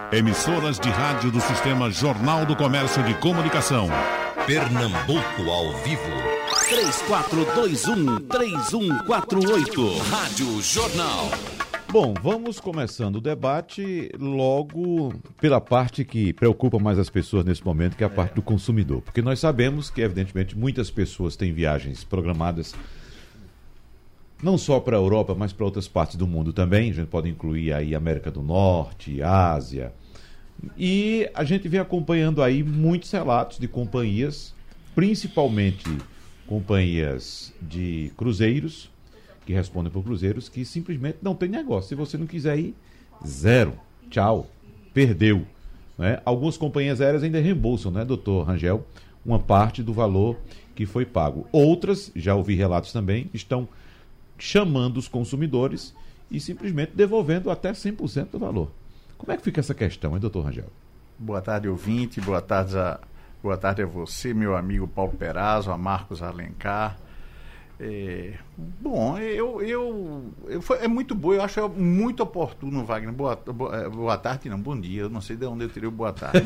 Emissoras de rádio do Sistema Jornal do Comércio de Comunicação. Pernambuco ao vivo. 3421-3148. Rádio Jornal. Bom, vamos começando o debate logo pela parte que preocupa mais as pessoas nesse momento, que é a parte do consumidor. Porque nós sabemos que, evidentemente, muitas pessoas têm viagens programadas não só para a Europa, mas para outras partes do mundo também. A gente pode incluir aí América do Norte, Ásia. E a gente vem acompanhando aí muitos relatos de companhias, principalmente companhias de cruzeiros, que respondem por cruzeiros, que simplesmente não tem negócio. Se você não quiser ir, zero. Tchau. Perdeu. Né? Algumas companhias aéreas ainda reembolsam, né, doutor Rangel, uma parte do valor que foi pago. Outras, já ouvi relatos também, estão chamando os consumidores e simplesmente devolvendo até 100% do valor. Como é que fica essa questão, hein, doutor Rangel? Boa tarde, ouvinte. Boa tarde a você, meu amigo Paulo Perazzo, a Marcos Alencar. Bom, é muito bom, eu acho muito oportuno, Wagner. Boa tarde, não, bom dia. Eu não sei de onde eu tirei o boa tarde,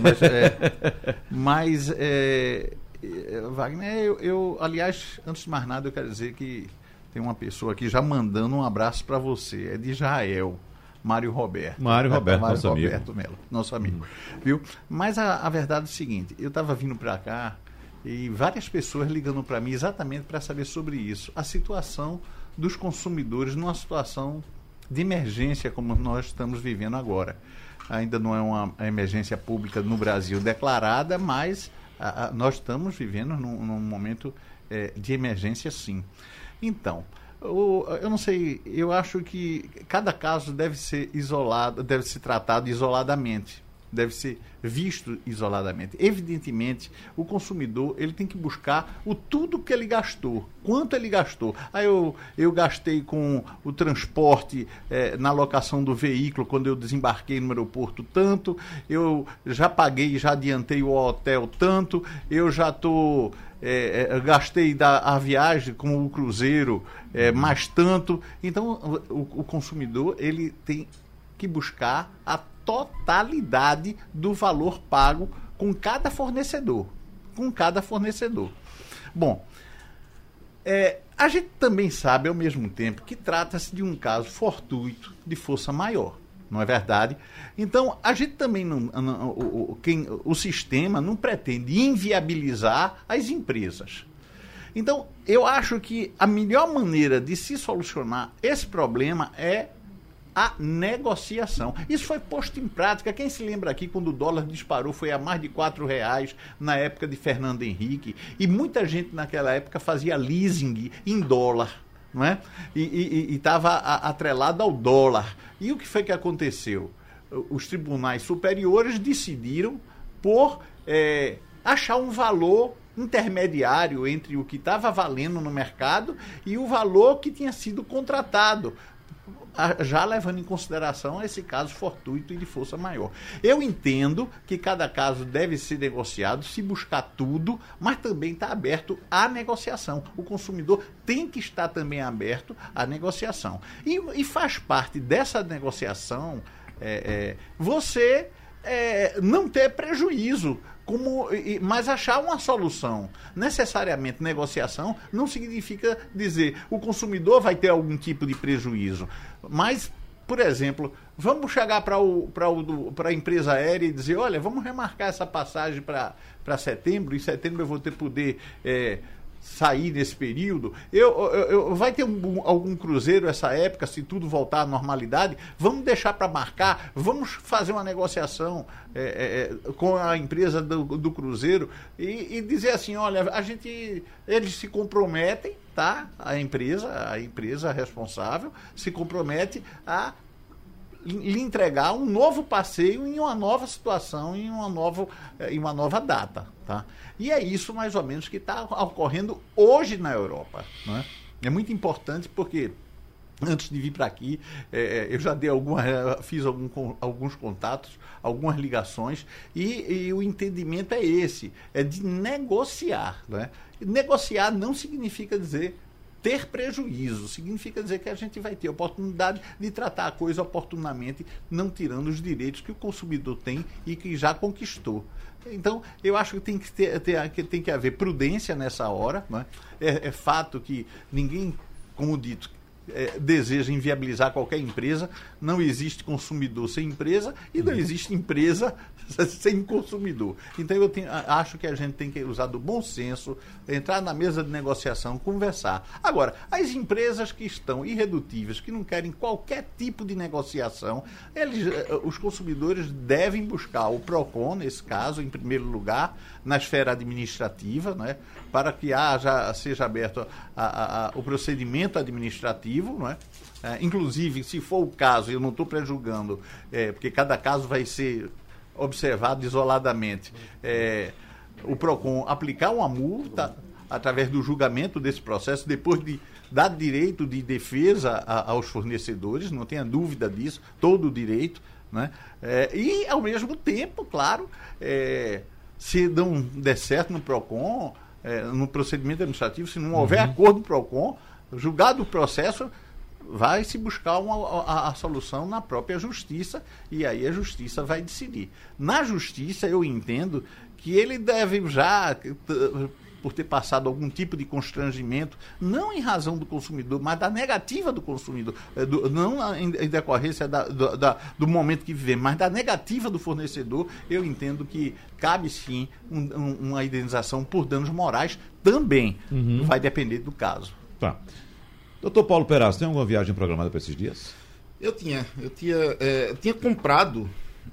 Wagner, aliás, antes de mais nada, eu quero dizer que tem uma pessoa aqui já mandando um abraço para você. É de Israel, Mário Roberto. Nosso Roberto amigo. Melo, nosso amigo. Viu? Mas a verdade é o seguinte: eu estava vindo para cá e várias pessoas ligando para mim exatamente para saber sobre isso. A situação dos consumidores numa situação de emergência como nós estamos vivendo agora. Ainda não é uma emergência pública no Brasil declarada, mas nós estamos vivendo num momento de emergência, sim. Então, eu não sei, eu acho que cada caso deve ser isolado, deve ser tratado isoladamente, deve ser visto isoladamente. Evidentemente, o consumidor ele tem que buscar tudo que ele gastou, quanto ele gastou. Eu gastei com o transporte na locação do veículo quando eu desembarquei no aeroporto tanto, eu já paguei, já adiantei o hotel tanto, eu já estou... gastei a viagem com o cruzeiro mais tanto. Então o consumidor ele tem que buscar a totalidade do valor pago com cada fornecedor. Bom, a gente também sabe ao mesmo tempo que trata-se de um caso fortuito de força maior. Não é verdade? Então, a gente também o sistema não pretende inviabilizar as empresas. Então, eu acho que a melhor maneira de se solucionar esse problema é a negociação. Isso foi posto em prática. Quem se lembra aqui quando o dólar disparou foi a mais de R$4 na época de Fernando Henrique, e muita gente naquela época fazia leasing em dólar, não é? E estava atrelado ao dólar. E o que foi que aconteceu? Os tribunais superiores decidiram por achar um valor intermediário entre o que estava valendo no mercado e o valor que tinha sido contratado, já levando em consideração esse caso fortuito e de força maior. Eu entendo que cada caso deve ser negociado, se buscar tudo, mas também está aberto à negociação. O consumidor tem que estar também aberto à negociação. E faz parte dessa negociação você não ter prejuízo, mas achar uma solução. Necessariamente negociação não significa dizer o consumidor vai ter algum tipo de prejuízo. Mas, por exemplo, vamos chegar para a empresa aérea e dizer, olha, vamos remarcar essa passagem para setembro, em setembro eu vou poder sair nesse período. Vai ter algum cruzeiro essa época, se tudo voltar à normalidade, vamos deixar para marcar, vamos fazer uma negociação com a empresa do cruzeiro e dizer assim, olha, eles se comprometem, tá? A empresa responsável se compromete a lhe entregar um novo passeio em uma nova situação, em uma nova data, tá? E é isso mais ou menos que está ocorrendo hoje na Europa, né? É muito importante porque antes de vir para aqui, eu já fiz alguns contatos, algumas ligações, e o entendimento é esse, é de negociar, né? Negociar não significa dizer ter prejuízo. Significa dizer que a gente vai ter a oportunidade de tratar a coisa oportunamente, não tirando os direitos que o consumidor tem e que já conquistou. Então, eu acho que tem que haver prudência nessa hora. Né? É fato que ninguém, como dito, deseja inviabilizar qualquer empresa. Não existe consumidor sem empresa e não existe empresa sem consumidor. Então eu acho que a gente tem que usar do bom senso, entrar na mesa de negociação, conversar. Agora, as empresas que estão irredutíveis, que não querem qualquer tipo de negociação, os consumidores devem buscar o PROCON, nesse caso, em primeiro lugar, na esfera administrativa, né, para que seja aberto o procedimento administrativo, não é? Inclusive, se for o caso, eu não estou prejulgando, porque cada caso vai ser observado isoladamente, o PROCON aplicar uma multa através do julgamento desse processo, depois de dar direito de defesa aos fornecedores, não tenha dúvida disso, todo o direito, né? E, ao mesmo tempo, claro, se não der certo no PROCON, no procedimento administrativo, se não houver acordo do PROCON, julgado o processo, vai se buscar a solução na própria justiça, e aí a justiça vai decidir. Na justiça, eu entendo que ele deve já, por ter passado algum tipo de constrangimento, não em razão do consumidor, mas da negativa do consumidor, não em decorrência do momento que vivemos, mas da negativa do fornecedor, eu entendo que cabe sim uma indenização por danos morais também. Vai depender do caso. Tá. Doutor Paulo Perazzo, tem alguma viagem programada para esses dias? Eu tinha comprado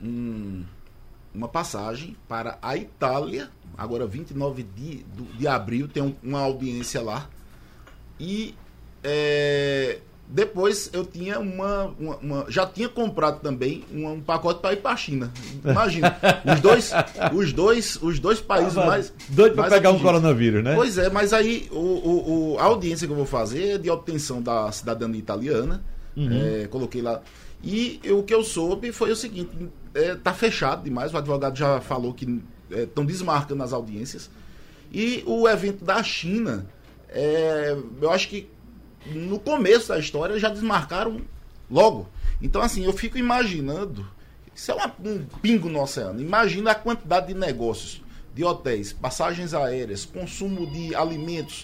uma passagem para a Itália, agora 29 de abril, tem uma audiência lá. E depois eu tinha já tinha comprado também um pacote para ir para a China. Imagina, os dois países mais... Doido para pegar um coronavírus, né? Pois é, mas aí a audiência que eu vou fazer é de obtenção da cidadania italiana. Coloquei lá. E o que eu soube foi o seguinte, tá fechado demais, o advogado já falou que estão desmarcando as audiências. E o evento da China, eu acho que no começo da história já desmarcaram logo. Então, assim, eu fico imaginando, isso é um pingo no oceano. Imagina a quantidade de negócios, de hotéis, passagens aéreas, consumo de alimentos,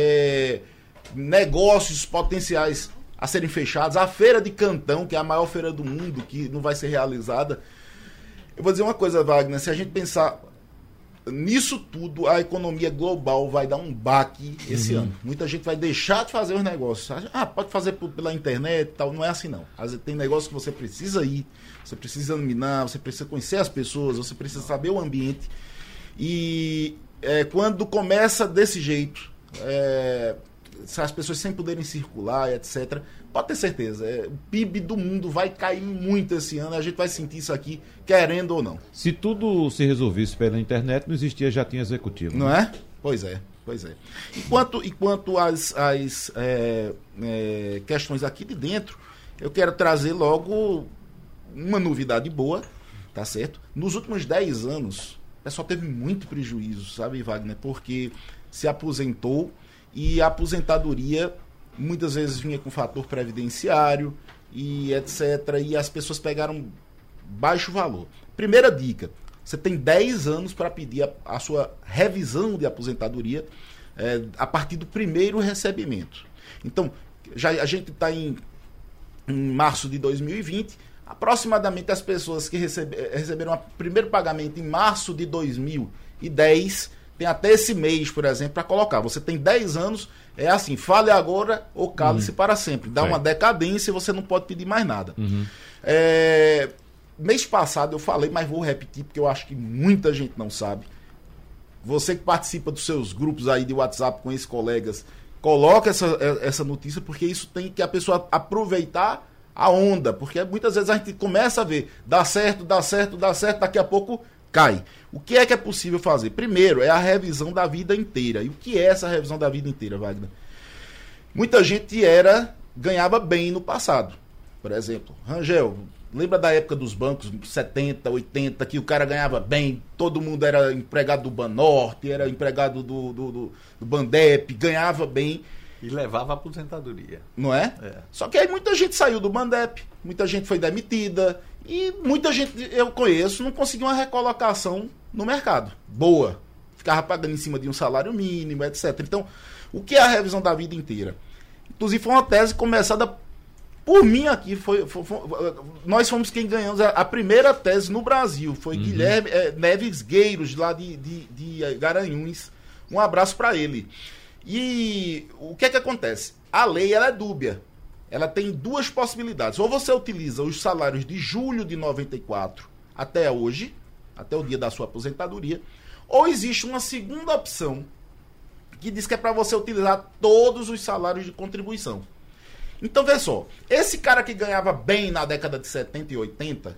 negócios potenciais a serem fechados, a feira de Cantão, que é a maior feira do mundo, que não vai ser realizada. Eu vou dizer uma coisa, Wagner, se a gente pensar nisso tudo, a economia global vai dar um baque esse ano. Muita gente vai deixar de fazer os negócios. Pode fazer pela internet e tal. Não é assim, não. Às vezes tem negócio que você precisa ir, você precisa examinar, você precisa conhecer as pessoas, você precisa saber o ambiente. E quando começa desse jeito, as pessoas sem poderem circular, etc., pode ter certeza, o PIB do mundo vai cair muito esse ano, a gente vai sentir isso aqui, querendo ou não. Se tudo se resolvesse pela internet, não existia jatinho executivo. Não é? Pois é. Enquanto às questões aqui de dentro, eu quero trazer logo uma novidade boa, tá certo? Nos últimos 10 anos, o pessoal teve muito prejuízo, sabe, Wagner? Porque se aposentou e a aposentadoria muitas vezes vinha com fator previdenciário e etc. E as pessoas pegaram baixo valor. Primeira dica, você tem 10 anos para pedir a sua revisão de aposentadoria a partir do primeiro recebimento. Então, a gente está em março de 2020, aproximadamente as pessoas que receberam o primeiro pagamento em março de 2010, tem até esse mês, por exemplo, para colocar. Você tem 10 anos, é assim, fale agora ou cale-se para sempre. Dá uma decadência e você não pode pedir mais nada. Mês passado eu falei, mas vou repetir porque eu acho que muita gente não sabe. Você que participa dos seus grupos aí de WhatsApp com esses colegas, coloca essa notícia, porque isso tem que a pessoa aproveitar a onda, porque muitas vezes a gente começa a ver, dá certo, daqui a pouco cai. O que é possível fazer? Primeiro, é a revisão da vida inteira. E o que é essa revisão da vida inteira, Wagner? Muita gente ganhava bem no passado. Por exemplo, Rangel, lembra da época dos bancos, 70, 80, que o cara ganhava bem, todo mundo era empregado do Banorte, era empregado do Bandep, ganhava bem. E levava a aposentadoria. Não é? Só que aí muita gente saiu do Bandep, muita gente foi demitida e muita gente, eu conheço, não conseguiu uma recolocação no mercado. Boa. Ficava pagando em cima de um salário mínimo, etc. Então, o que é a revisão da vida inteira? Inclusive, foi uma tese começada por mim aqui. Nós fomos quem ganhamos a primeira tese no Brasil. Foi Guilherme Neves Gueiros, lá de Garanhuns. Um abraço para ele. E o que é que acontece? A lei ela é dúbia. Ela tem duas possibilidades. Ou você utiliza os salários de julho de 94 até hoje, até o dia da sua aposentadoria, ou existe uma segunda opção que diz que é para você utilizar todos os salários de contribuição. Então, vê só, esse cara que ganhava bem na década de 70 e 80,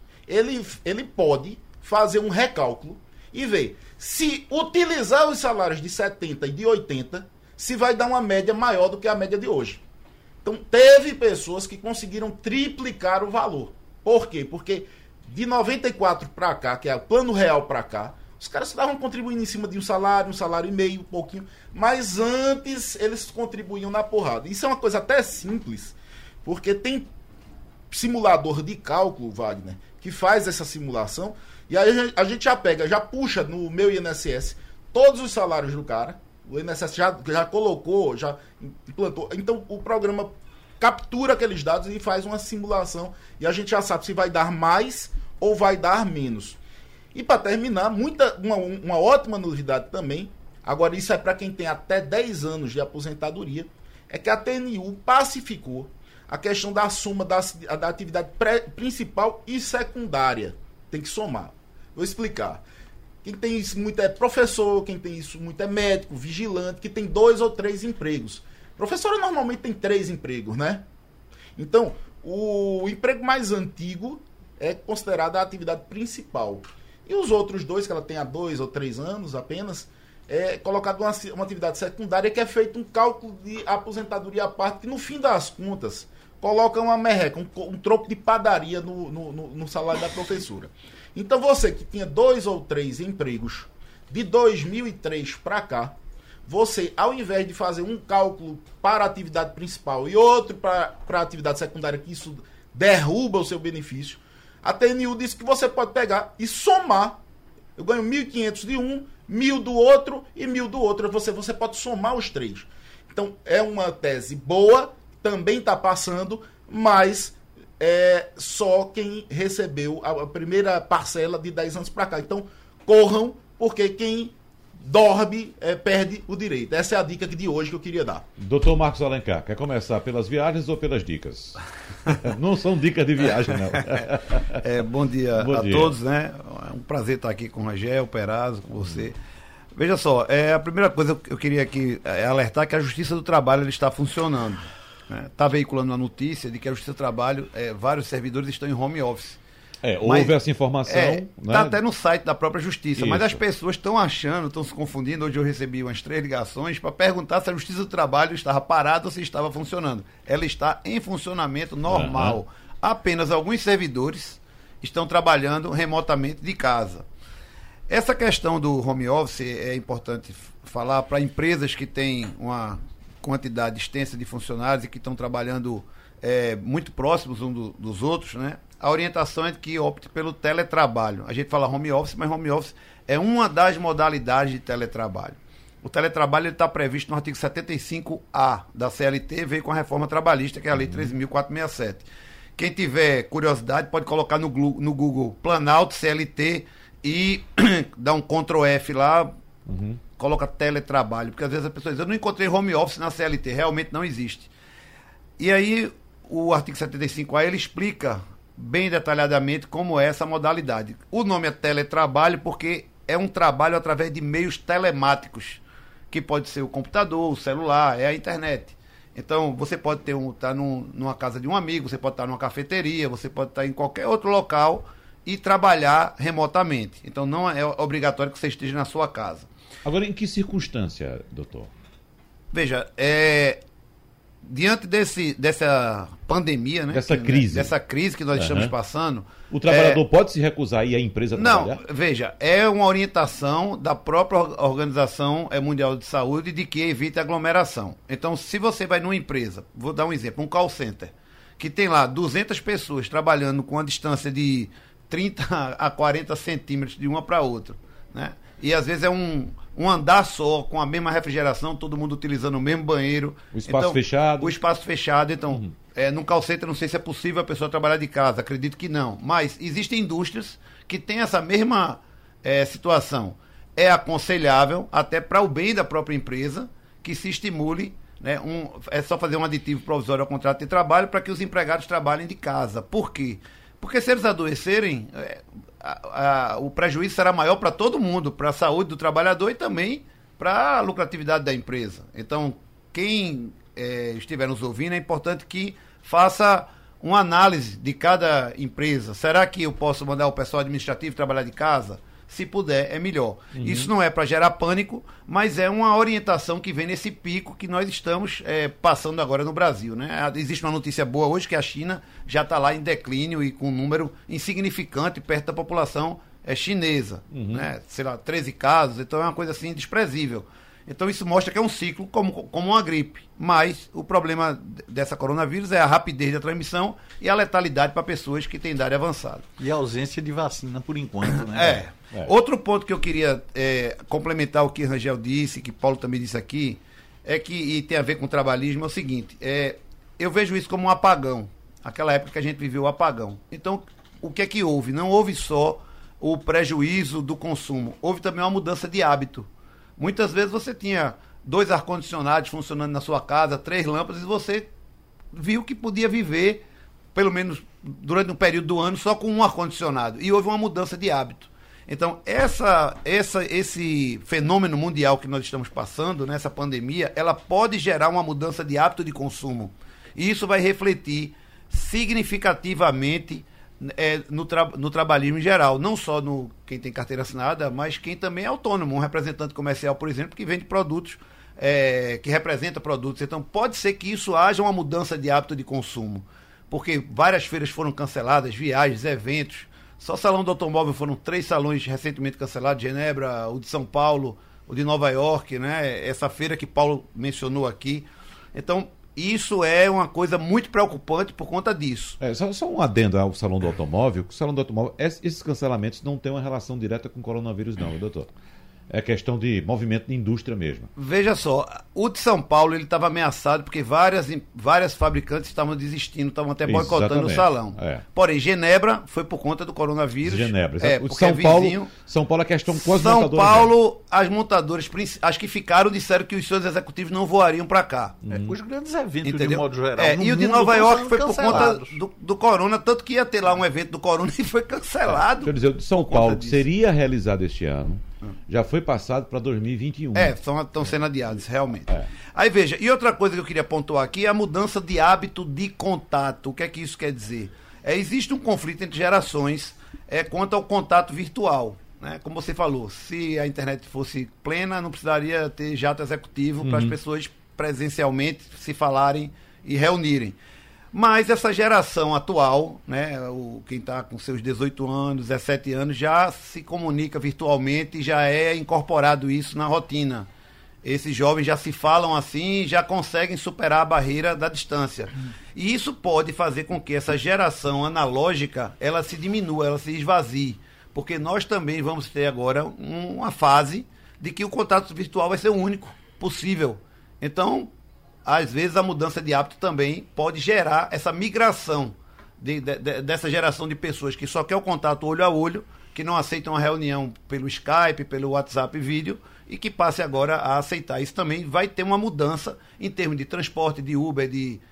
ele pode fazer um recálculo e ver se utilizar os salários de 70 e de 80, se vai dar uma média maior do que a média de hoje. Então, teve pessoas que conseguiram triplicar o valor. Por quê? Porque de 94 para cá, que é o plano real para cá, os caras estavam contribuindo em cima de um salário e meio, um pouquinho. Mas antes eles contribuíam na porrada. Isso é uma coisa até simples, porque tem simulador de cálculo, Wagner, que faz essa simulação. E aí a gente já puxa no meu INSS todos os salários do cara. O INSS já colocou, já implantou. Então o programa captura aqueles dados e faz uma simulação. E a gente já sabe se vai dar mais ou vai dar menos. E para terminar, uma ótima novidade também, agora isso é para quem tem até 10 anos de aposentadoria, é que a TNU pacificou a questão da soma da atividade principal e secundária. Tem que somar. Vou explicar. Quem tem isso muito é professor, quem tem isso muito é médico, vigilante, que tem 2 ou 3 empregos. Professora normalmente tem 3 empregos, né? Então, o emprego mais antigo é considerado a atividade principal. E os outros 2, que ela tem há 2 ou 3 anos apenas, é colocado uma atividade secundária que é feito um cálculo de aposentadoria à parte, que no fim das contas coloca uma merreca, um troco de padaria no salário da professora. Então você que tinha 2 ou 3 empregos de 2003 para cá, você, ao invés de fazer um cálculo para a atividade principal e outro para a atividade secundária, que isso derruba o seu benefício, a TNU disse que você pode pegar e somar. Eu ganho 1.500 de um, 1.000 do outro e 1.000 do outro. Você pode somar os 3. Então, é uma tese boa, também está passando, mas é só quem recebeu a primeira parcela de 10 anos para cá. Então, corram, porque quem dorme perde o direito. Essa é a dica de hoje que eu queria dar. Doutor Marcos Alencar, quer começar pelas viagens ou pelas dicas? Não são dicas de viagem, não. Bom dia a todos, né? É um prazer estar aqui com o Rangel, Perazzo, com você. Veja só, a primeira coisa que eu queria aqui alertar que a Justiça do Trabalho está funcionando. Está veiculando a notícia de que a Justiça do Trabalho, vários servidores estão em home office. Houve essa informação. Está até no site da própria Justiça, mas as pessoas estão achando, estão se confundindo. Hoje eu recebi umas 3 ligações para perguntar se a Justiça do Trabalho estava parada ou se estava funcionando. Ela está em funcionamento normal. Apenas alguns servidores estão trabalhando remotamente de casa. Essa questão do home office é importante falar para empresas que têm uma quantidade extensa de funcionários e que estão trabalhando muito próximos uns dos outros, né? A orientação é de que opte pelo teletrabalho. A gente fala home office, mas home office é uma das modalidades de teletrabalho. O teletrabalho está previsto no artigo 75A da CLT, veio com a reforma trabalhista, que é a Lei 13.467. Quem tiver curiosidade pode colocar no Google Planalto, CLT e dar um Ctrl F lá, coloca teletrabalho, porque às vezes a pessoa diz, eu não encontrei home office na CLT, realmente não existe. E aí o artigo 75A ele explica bem detalhadamente como é essa modalidade. O nome é teletrabalho porque é um trabalho através de meios telemáticos, que pode ser o computador, o celular, a internet. Então, você pode estar numa casa de um amigo, você pode estar numa cafeteria, você pode estar em qualquer outro local e trabalhar remotamente. Então, não é obrigatório que você esteja na sua casa. Agora, em que circunstância, doutor? Veja, diante dessa pandemia, né? Dessa crise. Dessa crise que nós estamos passando. O trabalhador pode se recusar e a empresa trabalhar? Não, veja, é uma orientação da própria Organização Mundial de Saúde de que evite aglomeração. Então, se você vai numa empresa, vou dar um exemplo, um call center, que tem lá 200 pessoas trabalhando com uma distância de 30 a 40 centímetros de uma para outra, né? E às vezes é um andar só, com a mesma refrigeração, todo mundo utilizando o mesmo banheiro. O espaço fechado. O espaço fechado. Então, num call center, não sei se é possível a pessoa trabalhar de casa, acredito que não. Mas existem indústrias que têm essa mesma situação. É aconselhável, até para o bem da própria empresa, que se estimule, né, é só fazer um aditivo provisório ao contrato de trabalho para que os empregados trabalhem de casa. Por quê? Porque se eles adoecerem, o prejuízo será maior para todo mundo, para a saúde do trabalhador e também para a lucratividade da empresa. Então, quem estiver nos ouvindo, é importante que faça uma análise de cada empresa. Será que eu posso mandar o pessoal administrativo trabalhar de casa? Se puder, é melhor. Isso não é para gerar pânico, mas é uma orientação que vem nesse pico que nós estamos passando agora no Brasil, né? Existe uma notícia boa hoje que a China já está lá em declínio e com um número insignificante perto da população chinesa, né? Sei lá, 13 casos, então é uma coisa assim desprezível. Então isso mostra que é um ciclo como uma gripe. Mas o problema dessa coronavírus é a rapidez da transmissão e a letalidade para pessoas que têm idade avançada. E a ausência de vacina por enquanto, né? Outro ponto que eu queria complementar o que Rangel disse, que Paulo também disse aqui, e tem a ver com o trabalhismo, é o seguinte, eu vejo isso como um apagão, aquela época que a gente viveu o apagão. Então, o que é que houve? Não houve só o prejuízo do consumo, houve também uma mudança de hábito. Muitas vezes você tinha 2 ar-condicionados funcionando na sua casa, 3 lâmpadas, e você viu que podia viver, pelo menos durante um período do ano, só com um ar-condicionado. E houve uma mudança de hábito. Então, esse fenômeno mundial que nós estamos passando, nessa pandemia, ela pode gerar uma mudança de hábito de consumo. E isso vai refletir significativamente no trabalhismo em geral, não só no quem tem carteira assinada, mas quem também é autônomo, um representante comercial, por exemplo, que vende produtos, que representa produtos. Então pode ser que isso haja uma mudança de hábito de consumo, porque várias feiras foram canceladas, viagens, eventos, só salão do automóvel foram 3 salões recentemente cancelados, Genebra, o de São Paulo, o de Nova York, né? Essa feira que Paulo mencionou aqui. Então isso é uma coisa muito preocupante por conta disso. Só um adendo ao Salão do Automóvel. O Salão do Automóvel, esses cancelamentos não têm uma relação direta com o coronavírus, não, doutor. É questão de movimento de indústria mesmo. Veja só, o de São Paulo ele estava ameaçado porque várias fabricantes estavam desistindo, estavam até boicotando o salão. Porém, Genebra foi por conta do coronavírus. Genebra. São Paulo, a questão quase São Paulo, as montadoras, as que ficaram, disseram que os seus executivos não voariam para cá. Os grandes eventos, entendeu? de modo geral. E o de Nova York foi por conta do corona, tanto que ia ter lá um evento do corona e foi cancelado. Quer dizer, o de São Paulo, que seria realizado este ano, já foi passado para 2021. Estão sendo adiados, realmente. Aí veja, e outra coisa que eu queria pontuar aqui é a mudança de hábito de contato. O que é que isso quer dizer? Existe um conflito entre gerações quanto ao contato virtual. Né? Como você falou, se a internet fosse plena, não precisaria ter jato executivo para as pessoas presencialmente se falarem e reunirem. Mas essa geração atual, né, quem está com seus 18 anos, 17 anos, já se comunica virtualmente e já é incorporado isso na rotina. Esses jovens já se falam assim e já conseguem superar a barreira da distância. E isso pode fazer com que essa geração analógica ela se diminua, ela se esvazie. Porque nós também vamos ter agora uma fase de que o contato virtual vai ser o único possível. Então, às vezes a mudança de hábito também pode gerar essa migração dessa geração de pessoas que só quer o contato olho a olho, que não aceitam a reunião pelo Skype, pelo WhatsApp vídeo, e que passe agora a aceitar. Isso também vai ter uma mudança em termos de transporte, de Uber, de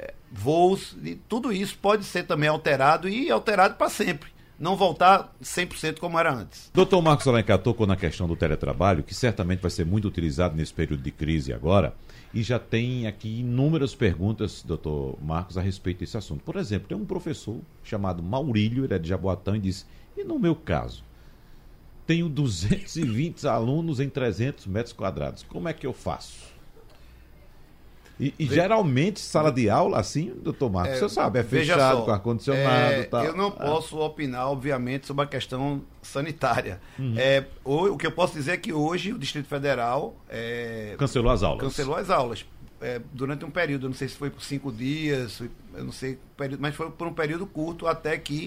voos, de tudo isso pode ser também alterado e alterado para sempre. Não voltar 100% como era antes. Doutor Marcos Alencar tocou na questão do teletrabalho, que certamente vai ser muito utilizado nesse período de crise agora. E já tem aqui inúmeras perguntas, doutor Marcos, a respeito desse assunto. Por exemplo, tem um professor chamado Maurílio, ele é de Jaboatão, e diz: e no meu caso, tenho 220 alunos em 300 metros quadrados, como é que eu faço? E geralmente, sala de aula, assim, doutor Marcos, você sabe, é fechado, com ar-condicionado e tal. Eu não posso opinar, obviamente, sobre a questão sanitária. O que eu posso dizer é que hoje o Distrito Federal cancelou as aulas. Cancelou as aulas. Durante um período, eu não sei se foi por 5 dias, eu não sei, mas foi por um período curto até que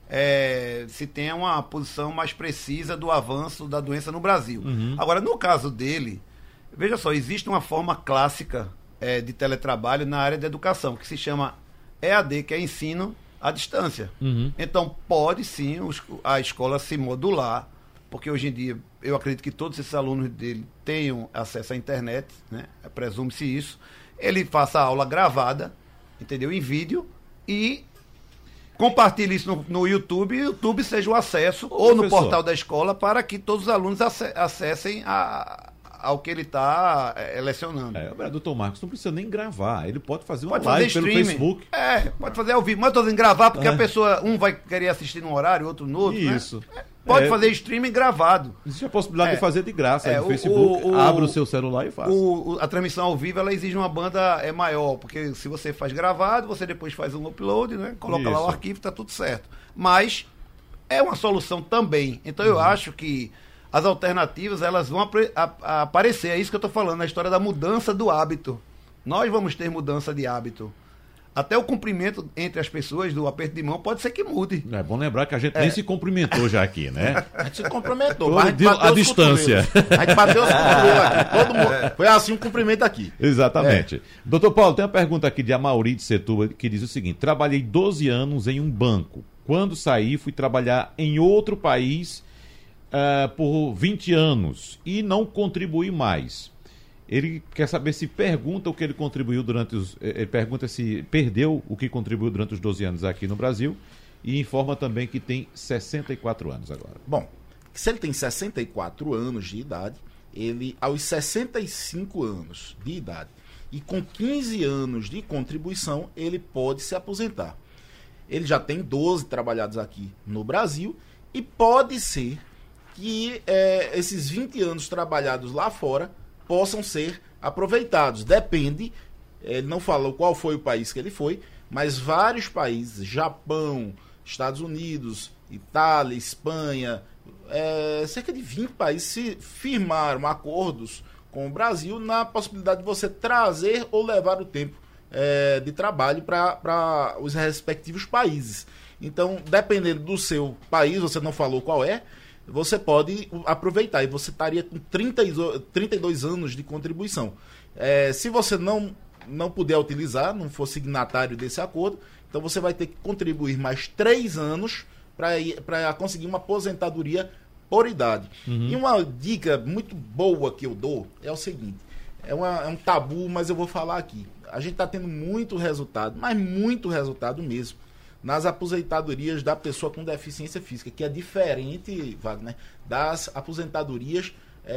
se tenha uma posição mais precisa do avanço da doença no Brasil. Agora, no caso dele, veja só, existe uma forma clássica de teletrabalho na área da educação, que se chama EAD, que é ensino à distância. Então, pode sim a escola se modular, porque hoje em dia eu acredito que todos esses alunos dele tenham acesso à internet, né? Presume-se isso. Ele faça a aula gravada, entendeu? Em vídeo, e compartilhe isso no YouTube, e o YouTube seja o acesso, ou no portal da escola, para que todos os alunos acessem ao que ele está lecionando. Doutor Marcos, não precisa nem gravar, ele pode fazer uma live pelo Facebook. Pode fazer ao vivo, mas eu estou dizendo gravar porque a pessoa, um vai querer assistir num horário, outro no outro, isso. Né? Pode fazer streaming gravado. Existe a possibilidade de fazer de graça no Facebook, abre o seu celular e faz. A transmissão ao vivo, ela exige uma banda maior, porque se você faz gravado, você depois faz um upload, né? Coloca lá o arquivo, tá tudo certo. Mas é uma solução também. Então eu acho que as alternativas, elas vão aparecer. É isso que eu estou falando, na história da mudança do hábito. Nós vamos ter mudança de hábito. Até o cumprimento entre as pessoas do aperto de mão pode ser que mude. É bom lembrar que a gente nem se cumprimentou já aqui, né? A gente se cumprimentou, mas a gente bateu a distância. A gente bateu os cotovelos aqui. Todo mundo, foi assim um cumprimento aqui. Exatamente. Doutor Paulo, tem uma pergunta aqui de Amauri de Setúbal que diz o seguinte: trabalhei 12 anos em um banco. Quando saí, fui trabalhar em outro país por 20 anos e não contribuí mais. Ele quer saber se pergunta o que ele contribuiu durante ele pergunta se perdeu o que contribuiu durante os 12 anos aqui no Brasil e informa também que tem 64 anos agora. Bom, se ele tem 64 anos de idade, ele aos 65 anos de idade e com 15 anos de contribuição, ele pode se aposentar. Ele já tem 12 trabalhados aqui no Brasil e pode ser que esses 20 anos trabalhados lá fora possam ser aproveitados. Depende, ele não falou qual foi o país que ele foi, mas vários países, Japão, Estados Unidos, Itália, Espanha, cerca de 20 países se firmaram acordos com o Brasil na possibilidade de você trazer ou levar o tempo de trabalho para os respectivos países. Então, dependendo do seu país, você não falou qual é, você pode aproveitar e você estaria com 32 anos de contribuição. Se você não puder utilizar, não for signatário desse acordo, então você vai ter que contribuir mais 3 anos para conseguir uma aposentadoria por idade. E uma dica muito boa que eu dou é o seguinte, é um tabu, mas eu vou falar aqui. A gente está tendo muito resultado, mas muito resultado mesmo, nas aposentadorias da pessoa com deficiência física, que é diferente, Wagner, das aposentadorias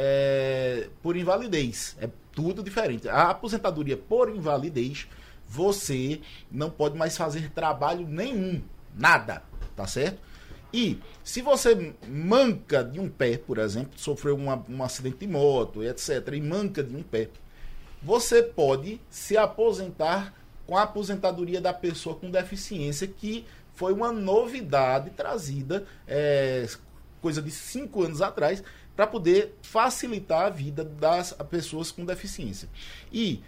por invalidez. É tudo diferente. A aposentadoria por invalidez, você não pode mais fazer trabalho nenhum, nada, tá certo? E se você manca de um pé, por exemplo, sofreu um acidente de moto, etc., e manca de um pé, você pode se aposentar com a aposentadoria da pessoa com deficiência, que foi uma novidade trazida, coisa de 5 anos atrás, para poder facilitar a vida das pessoas com deficiência. E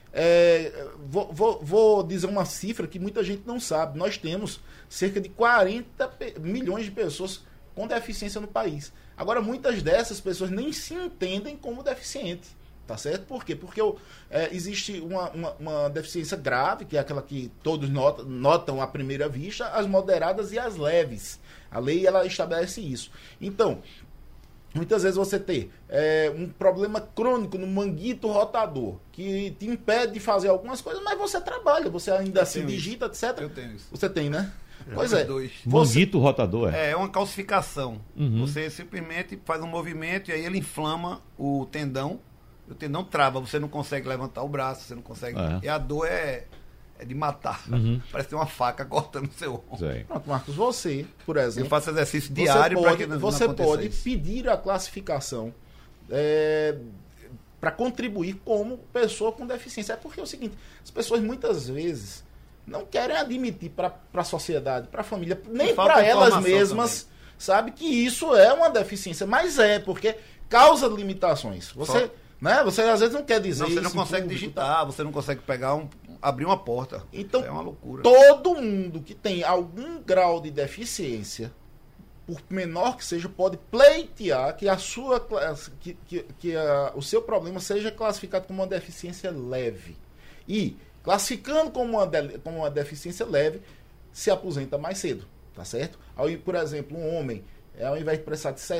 vou dizer uma cifra que muita gente não sabe. Nós temos cerca de 40 milhões de pessoas com deficiência no país. Agora, muitas dessas pessoas nem se entendem como deficiente. Tá certo? Por quê? Porque existe uma deficiência grave, que é aquela que todos notam à primeira vista, as moderadas e as leves. A lei, ela estabelece isso. Então, muitas vezes você tem um problema crônico no manguito rotador, que te impede de fazer algumas coisas, mas você trabalha, você ainda se digita, etc. Eu tenho isso. Você tem, né? Pois é. Manguito rotador é uma calcificação. Você simplesmente faz um movimento e aí ele inflama o tendão trava, você não consegue levantar o braço, você não consegue. E a dor é de matar. Parece ter uma faca cortando o seu ombro. Pronto, Marcos, você, por exemplo. Eu faço exercício diário para que não Você pode isso. pedir a classificação para contribuir como pessoa com deficiência. É porque é o seguinte, as pessoas muitas vezes não querem admitir para a sociedade, para a família, nem para elas mesmas, também, sabe, que isso é uma deficiência. Mas porque causa limitações. Você às vezes não quer dizer isso. Você não consegue digitar, você não consegue abrir uma porta. Então, é uma loucura. Todo mundo que tem algum grau de deficiência, por menor que seja, pode pleitear que o seu problema seja classificado como uma deficiência leve. E, classificando como uma deficiência leve, se aposenta mais cedo, tá certo? Por exemplo, um homem, ao invés de precisar de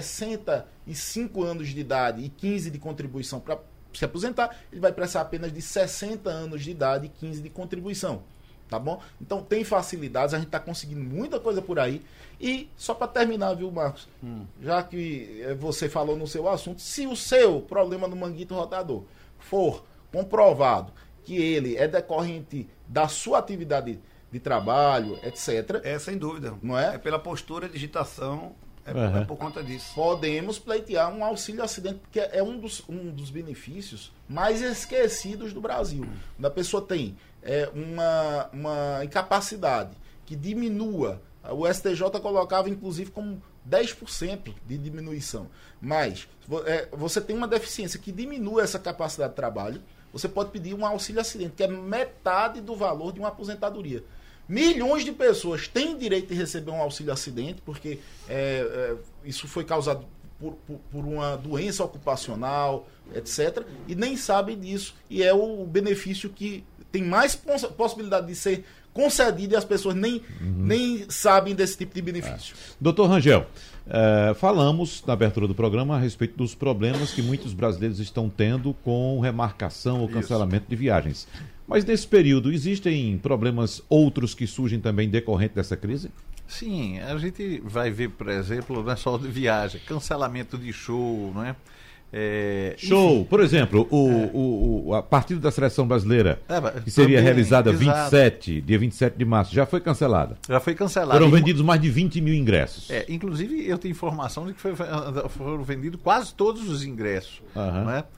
65 anos de idade e 15 de contribuição para se aposentar, ele vai precisar apenas de 60 anos de idade e 15 de contribuição. Tá bom? Então tem facilidades, a gente está conseguindo muita coisa por aí. E só para terminar, viu, Marcos? Já que você falou no seu assunto, se o seu problema no manguito rotador for comprovado que ele é decorrente da sua atividade de trabalho, etc. É, sem dúvida. Não é? É pela postura, digitação, é por conta disso. Podemos pleitear um auxílio acidente, porque é um dos benefícios mais esquecidos do Brasil. Quando a pessoa tem uma incapacidade que diminua, o STJ colocava inclusive como 10% de diminuição, mas você tem uma deficiência que diminua essa capacidade de trabalho, você pode pedir um auxílio acidente, que é metade do valor de uma aposentadoria. Milhões de pessoas têm direito de receber um auxílio acidente, porque isso foi causado por uma doença ocupacional, etc., e nem sabem disso, e é o benefício que tem mais possibilidade de ser concedido e as pessoas nem sabem desse tipo de benefício. Doutor Rangel, falamos na abertura do programa a respeito dos problemas que muitos brasileiros estão tendo com remarcação ou cancelamento de viagens. Mas nesse período, existem problemas outros que surgem também decorrente dessa crise? Sim, a gente vai ver, por exemplo, não é só de viagem, cancelamento de show, não é? Show, enfim, por exemplo, a partida da seleção brasileira, que seria também realizada dia 27 de março, já foi cancelada. Já foi cancelada. Foram vendidos mais de 20 mil ingressos. Inclusive, eu tenho informação de que foram vendidos quase todos os ingressos. Não é?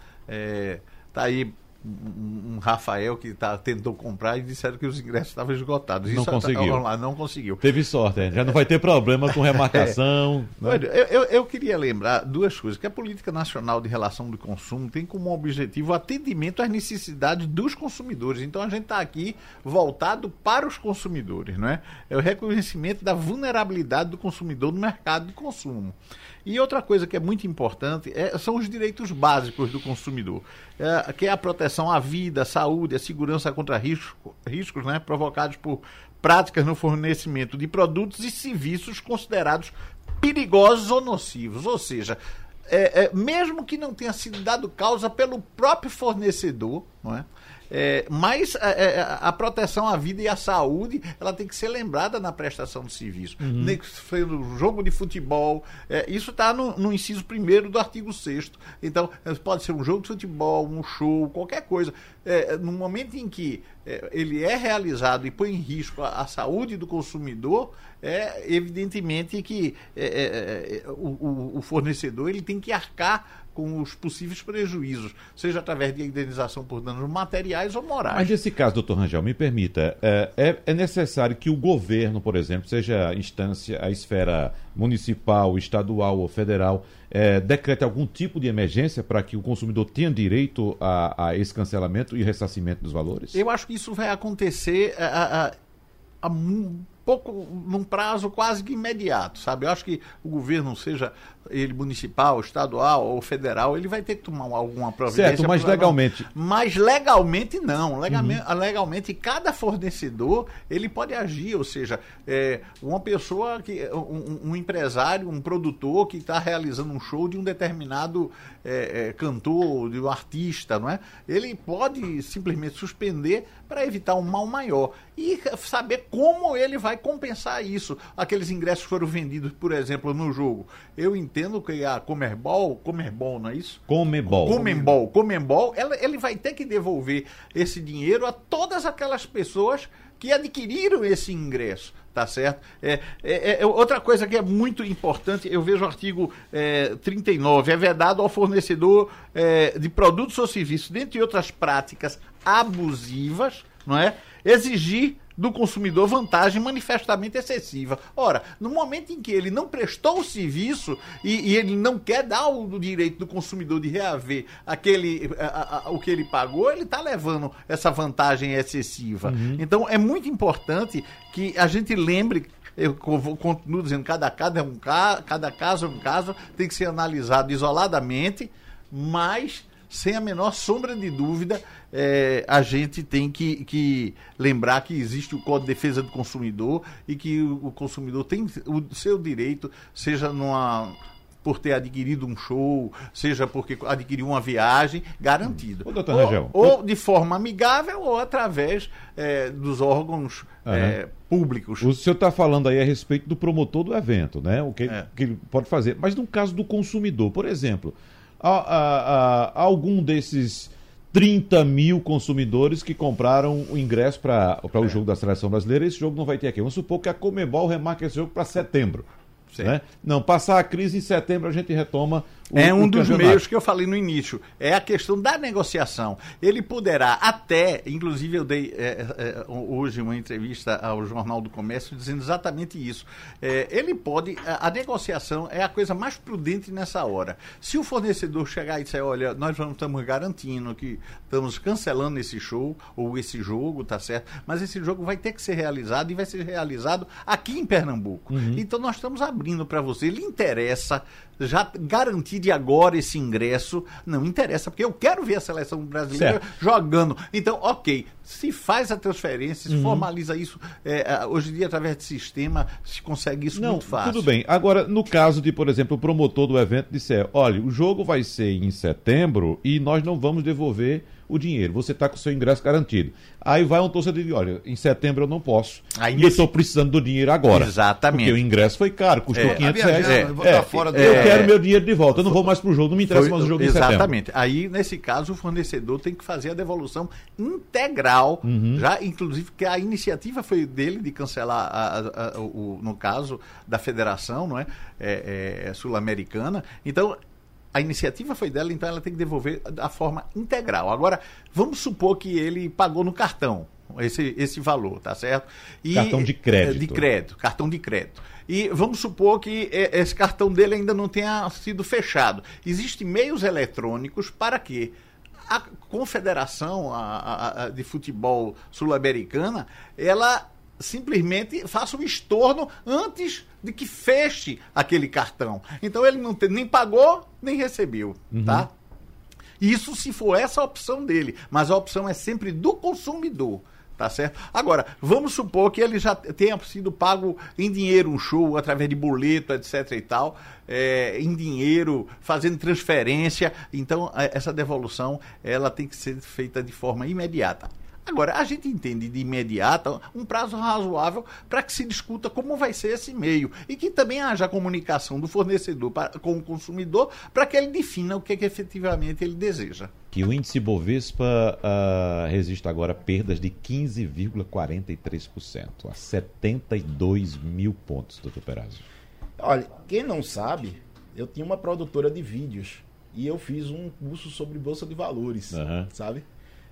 Tá aí um Rafael que tentou comprar e disseram que os ingressos estavam esgotados. Não conseguiu. Não conseguiu. Teve sorte, já não vai ter problema com remarcação. Né? Eu queria lembrar duas coisas, que a Política Nacional de Relação do Consumo tem como objetivo o atendimento às necessidades dos consumidores. Então a gente está aqui voltado para os consumidores, não é? É o reconhecimento da vulnerabilidade do consumidor no mercado de consumo. E outra coisa que é muito importante são os direitos básicos do consumidor, que é a proteção à vida, à saúde, à segurança contra riscos, né, provocados por práticas no fornecimento de produtos e serviços considerados perigosos ou nocivos. Ou seja, mesmo que não tenha sido dado causa pelo próprio fornecedor, não é? Mas a proteção à vida e à saúde, ela tem que ser lembrada na prestação de serviço. Nem que foi no jogo de futebol, isso está no inciso 1º do artigo 6º. Então, pode ser um jogo de futebol, um show, qualquer coisa. No momento em que ele é realizado e põe em risco a saúde do consumidor, evidentemente que o fornecedor ele tem que arcar com os possíveis prejuízos, seja através de indenização por danos materiais ou morais. Mas nesse caso, doutor Rangel, me permita, é necessário que o governo, por exemplo, seja a instância, a esfera municipal, estadual ou federal, decrete algum tipo de emergência para que o consumidor tenha direito a esse cancelamento e ressarcimento dos valores? Eu acho que isso vai acontecer num prazo quase que imediato, sabe? Eu acho que o governo, seja ele municipal, estadual ou federal, ele vai ter que tomar alguma providência. Certo, mas legalmente? Mas legalmente não. Legalmente, cada fornecedor, ele pode agir, ou seja, uma pessoa, um empresário, um produtor que está realizando um show de um determinado cantor, de um artista, não é? Ele pode simplesmente suspender para evitar um mal maior e saber como ele vai vai compensar isso. Aqueles ingressos foram vendidos, por exemplo, no jogo. Eu entendo que a Comembol, não é isso? Comembol, ele vai ter que devolver esse dinheiro a todas aquelas pessoas que adquiriram esse ingresso, tá certo? Outra coisa que é muito importante, eu vejo o artigo 39, é vedado ao fornecedor de produtos ou serviços, dentre outras práticas abusivas, não é? Exigir do consumidor vantagem manifestamente excessiva. Ora, no momento em que ele não prestou o serviço e ele não quer dar o direito do consumidor de reaver o que ele pagou, ele está levando essa vantagem excessiva. Então, é muito importante que a gente lembre, eu continuo dizendo, cada caso é um caso, tem que ser analisado isoladamente, mas sem a menor sombra de dúvida, a gente tem que lembrar que existe o Código de Defesa do Consumidor e que o consumidor tem o seu direito, seja por ter adquirido um show, seja porque adquiriu uma viagem, garantido. Ou de forma amigável ou através dos órgãos públicos. O senhor está falando aí a respeito do promotor do evento, né? O que ele pode fazer. Mas no caso do consumidor, por exemplo, algum desses 30 mil consumidores que compraram o ingresso para o jogo da Seleção Brasileira, esse jogo não vai ter aqui. Vamos supor que a Comebol remarque esse jogo para setembro. Né? Não, passar a crise em setembro a gente retoma um dos meios que eu falei no início, é a questão da negociação. Ele poderá até, inclusive eu dei hoje uma entrevista ao Jornal do Comércio dizendo exatamente isso. Ele pode, a negociação é a coisa mais prudente nessa hora. Se o fornecedor chegar e disser, olha, nós estamos garantindo que estamos cancelando esse show ou esse jogo, tá certo? Mas esse jogo vai ter que ser realizado e vai ser realizado aqui em Pernambuco. Então nós estamos abrindo para você. Lhe interessa já garantir de agora esse ingresso? Não interessa, porque eu quero ver a seleção brasileira jogando. Então, ok, se faz a transferência, se formaliza isso, hoje em dia, através de sistema, se consegue isso muito fácil. Tudo bem. Agora, no caso de, por exemplo, o promotor do evento disser, olha, o jogo vai ser em setembro e nós não vamos devolver o dinheiro, você está com o seu ingresso garantido. Aí vai um torcedor e diz, olha, em setembro eu não posso, e eu estou precisando do dinheiro agora. Exatamente. Porque o ingresso foi caro, custou R$500. Eu quero meu dinheiro de volta, eu não vou mais pro jogo, não me interessa mais o jogo em setembro. Exatamente. Aí, nesse caso, o fornecedor tem que fazer a devolução integral, já, inclusive, que a iniciativa foi dele de cancelar, no caso da federação, não é? Sul-americana. Então, a iniciativa foi dela, então ela tem que devolver da forma integral. Agora, vamos supor que ele pagou no cartão esse valor, tá certo? Cartão de crédito. Cartão de crédito. E vamos supor que esse cartão dele ainda não tenha sido fechado. Existem meios eletrônicos para que a Confederação de Futebol Sul-Americana, ela simplesmente faça um estorno antes de que feche aquele cartão. Então ele nem pagou, nem recebeu, tá? Isso se for essa a opção dele, mas a opção é sempre do consumidor, tá certo? Agora, vamos supor que ele já tenha sido pago em dinheiro um show, através de boleto, etc e tal, em dinheiro, fazendo transferência, então essa devolução ela tem que ser feita de forma imediata. Agora, a gente entende de imediato um prazo razoável para que se discuta como vai ser esse meio e que também haja comunicação do fornecedor com o consumidor para que ele defina o que efetivamente ele deseja. Que o índice Bovespa registra agora perdas de 15,43%, a 72 mil pontos, doutor Perazzo. Olha, quem não sabe, eu tinha uma produtora de vídeos e eu fiz um curso sobre Bolsa de Valores, sabe?